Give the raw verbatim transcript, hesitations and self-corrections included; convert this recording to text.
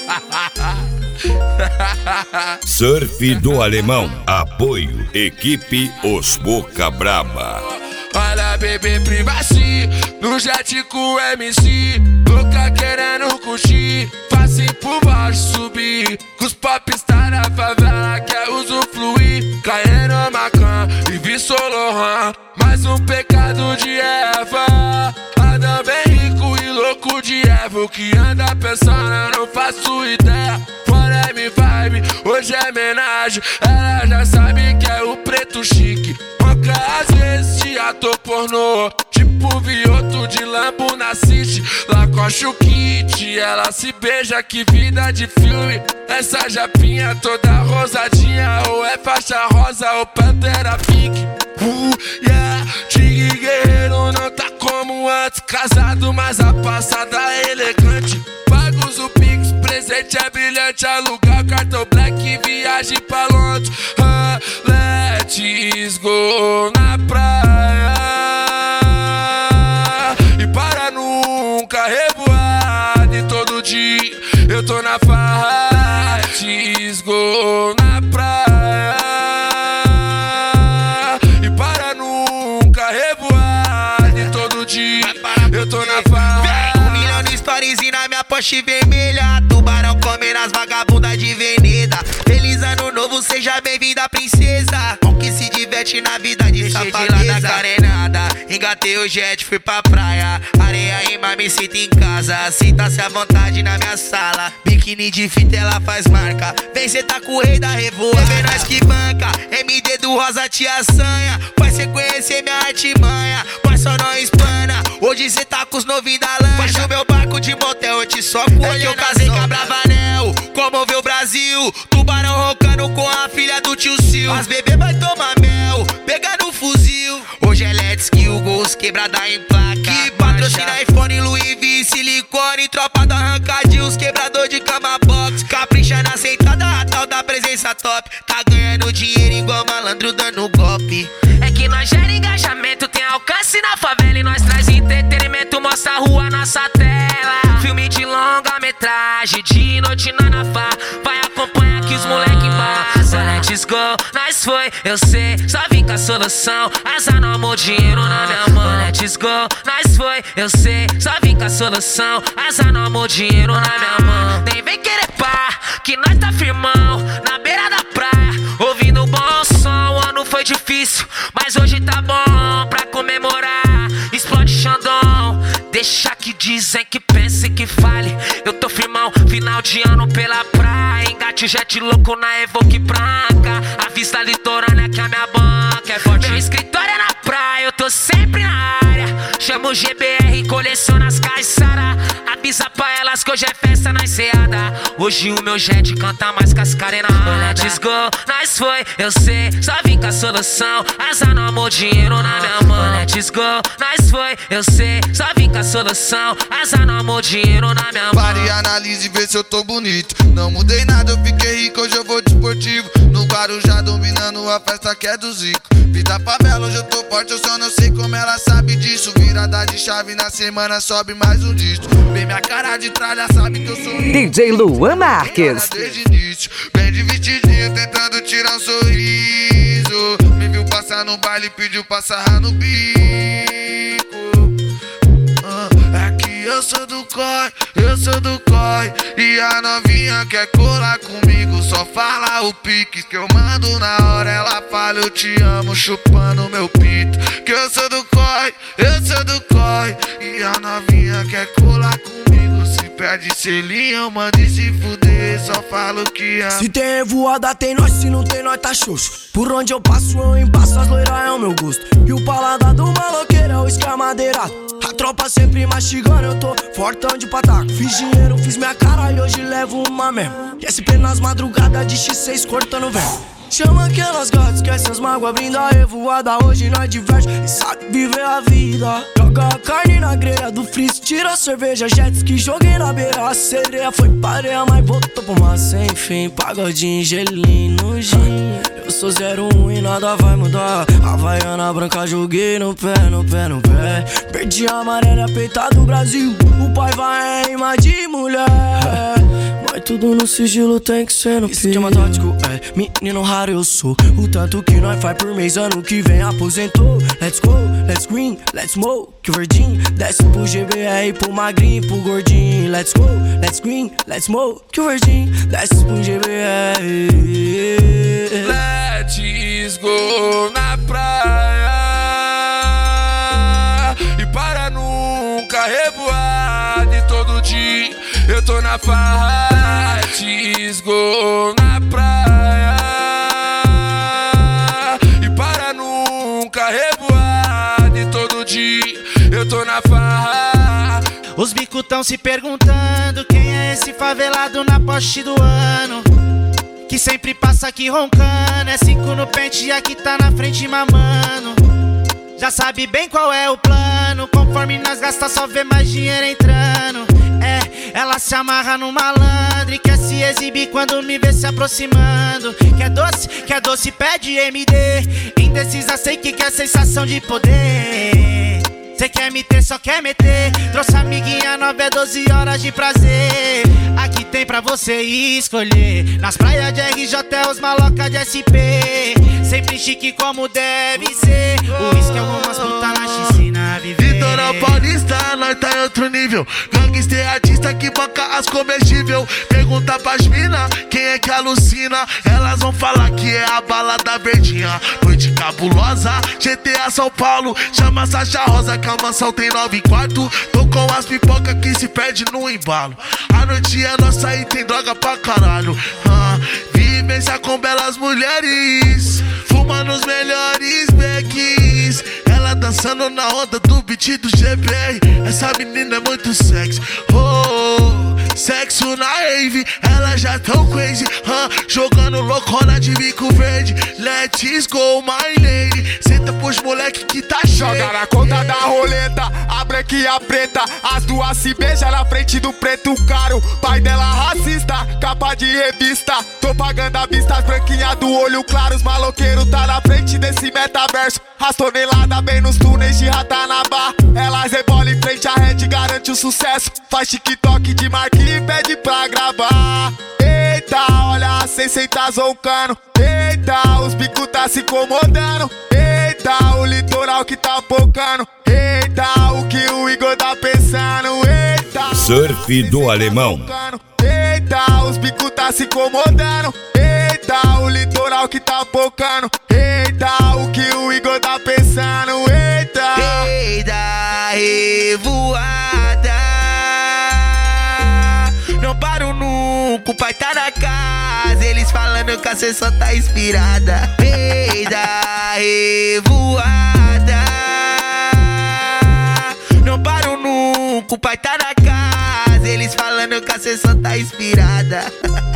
Surf do Alemão. Apoio Equipe Os Boca Braba. Olha, bebê, privacy no jet com o M C. Louca querendo curtir, facinho pro baixo subir. Com os popstar na favela quer usufruir. Caindo Macan e vi Solohan. Mais um pecado de Eva. Anda bem rico e louco de Eva. O que anda pensando eu não faço ideia. Fora M vibe, hoje é homenagem. Ela já sabe que é o preto chique. Manca às vezes de ator pornô, tipo Vioto de Lambo na City. Lacoste o kit, ela se beija, que vida de filme. Essa japinha toda rosadinha, ou é faixa rosa ou pantera pink. Uh, yeah, Tigre guerreiro não tá como antes. Casado, mas a passada é elegante. Pagos o Pix, presente é brilhante. Alugar cartão black, viagem pra Londres. uh, Let's go na praia e para nunca revoar. De todo dia eu tô na farra. Let's go na praia e para nunca revoar. De todo dia eu tô na farra. Um milhão de stories e na minha Porsche vermelha. Tubarão comendo as vagabundas de veneda. Feliz ano novo, seja bem-vinda, princesa. Com que se diverte na vida de safadeza. Da carenada, engatei o jet, fui pra praia. Areia em mar, me sinto em casa. Sinta-se à vontade na minha sala. Biquíni de fita, ela faz marca. Vem cê tá com o rei da revoada. Vê nós que banca, M D do Rosa te assanha. Vai cê conhecer minha artimanha, mas só não espana. Hoje cê tá com os novinhos da lancha. Faz o meu barco de motel, eu te soco. É que eu casei com a Bravanel, comoveu o Brasil. Tubarão roncando com a filha do tio Sil. As bebê vai tomar mel, pegar no fuzil. Hoje é Let's Kill, gols quebrada em placa. Que patrocina iPhone, Louis V, silicone. Tropa do arrancadinho, os quebrador de cama box. Capricha na sentada, a tal da presença top. Tá ganhando dinheiro igual malandro dando golpe. É que nós gera engajamento, tem alcance na favela. E nós traz entretenimento, mostra a rua, nossa tela. Filme de longa metragem, de noite nós na fa. Vai acompanhar que os moleque embaça. Let's go, nós foi, eu sei, só vim com a solução. Asa no amor, dinheiro na minha mão. Let's go, nós foi, eu sei, só vim com a solução. Asa no amor, dinheiro na minha mão. Nem vem querer pá, que nós tá firmão. Na beira da praia, ouvindo um bom som. O ano foi difícil, mas hoje tá bom pra comemorar. Explode Xandão, deixa que dizem, que pensem, que fale. Eu tô firmão, final de ano pela praia. Engate jet louco na Evoque branca. A vista litorânea que a minha banca é forte. Meu escritório é na praia, eu tô sempre na área. Chamo o G B R, coleciona as caiçara. Avisa pra elas que hoje é festa na enseada. Hoje o meu jet canta mais que as carenadas. Let's go, nós foi, eu sei, só vim com a solução. Asa no amor, dinheiro na minha mão. Let's go, nós foi, eu sei, só vim com a solução. Asa no amor, dinheiro na minha mão. Pare e analise e vê se eu tô bonito. Não mudei nada, eu fiquei rico, hoje eu vou de esportivo. No Guarujá dominando a festa que é do Zico. Vida favela, hoje eu tô forte, eu só não sei como ela sabe disso. Virada de chave na semana, sobe mais um disco. Vem minha cara de tralha, sabe que eu sou D J Luan Marques. Desde início, bem de vestidinho, tentando tirar um sorriso. Me viu passar no baile, pediu pra sarrar no bico. É que eu sou do corre, eu sou do corre. E a novinha quer colar comigo, só fala o pique que eu mando na hora. Ela fala eu te amo, chupando meu pinto. Que eu sou do corre, eu sou do corre. E a novinha quer colar comigo, se perde selinho, manda e se fuder, só falo que amo. Se tem revoada tem nós, se não tem nós tá xoxo. Por onde eu passo eu embaço, as loiras é o meu gosto. E o paladar do maloqueiro é o escamadeirado. A tropa sempre mastigando, eu tô fortão de pataco. Fiz dinheiro, fiz minha cara e hoje levo uma mesmo. S P nas madrugadas de X seis cortando velho. Chama aquelas gatas, esquece as mágoas, brinda a revoada. Hoje nós diverte e sabe viver a vida. Joga a carne na grelha do freeze, tira a cerveja, jet ski, joguei na beira. A sereia foi pareia, mas voltou pro mar sem fim. Pagodinho, gelinho, no gin. Eu sou zero um e nada vai mudar. Havaiana branca, joguei no pé, no pé, no pé. Perdi a amarela, peita do Brasil. O pai vai em rima de mulher. Mas tudo no sigilo, tem que ser no esquema tático, é, menino raro eu sou. O tanto que nós faz por mês, ano que vem aposentou. Let's go, let's green, let's smoke, que verdinho. Desce pro G B R, pro magrinho, pro gordinho. Let's go, let's green, let's smoke, que verdinho. Desce pro G B R. Let's go na praia e para nunca reboar. De todo dia eu tô na farra. Let's go na praia e para nunca reboar. De todo dia eu tô na farra. Os bicos tão se perguntando quem é esse favelado na Porsche do ano, que sempre passa aqui roncando. É cinco no pente e aqui tá na frente mamando. Já sabe bem qual é o plano. Conforme nós gasta só vê mais dinheiro entrando. É, ela se amarra no malandro e quer se exibir quando me vê se aproximando. Quer doce, quer doce, pede M D. Indecisa, sei que quer sensação de poder. Cê quer me ter, só quer meter. Trouxe amiguinha nove, é doze horas de prazer. Aqui tem pra você escolher. Nas praias de R J é os maloca de S P. Sempre chique como deve ser. O uísque é algumas putas na piscina a viver. Litoral Paulista, nós tá em outro nível. Gangster artista que banca as comestível. Pergunta pras mina, quem é que alucina? Elas vão falar que é a balada verdinha. Noite cabulosa, G T A São Paulo. Chama Sacha Rosa que a mansão tem nove quartos. Tô com as pipoca que se perde no embalo. A noite é nossa e tem droga pra caralho. ah, Vivência com belas mulheres, fumando os melhores becks. Ela dançando na onda do beat do G B R. Essa menina é muito sexy. Oh, sexo na rave, ela já tão crazy. uh, Jogando loucona de bico verde. Let's go, my lady. Senta pros moleque que tá cheio. Joga na conta da roleta, a branca e a preta. As duas se beijam na frente do preto caro. Pai dela racista, capa de revista. Tô pagando a vista, as branquinhas do olho claro. Os maloqueiros tá na frente desse metaverso. As toneladas bem nos túneis de Ratanabá. Elas rebolam em frente à rede, garante o sucesso. Faz TikTok de marquinha e pede pra gravar. Eita, olha a seiscentos tá zoncando. Eita, os bicos tá se incomodando. Eita, o litoral que tá focando. Eita, o que o Igor tá pensando. Eita, Surf do Alemão. Eita, os bicos tá se incomodando. Eita, o litoral que tá focando. Eita, o que o Igor tá pensando. Eita, Eita, revoada. Não paro nunca, o pai tá na casa. Eles falando que a cê só tá inspirada. Eita, revoada. Não paro nunca, o pai tá na casa. Eles falando que a cê só tá inspirada.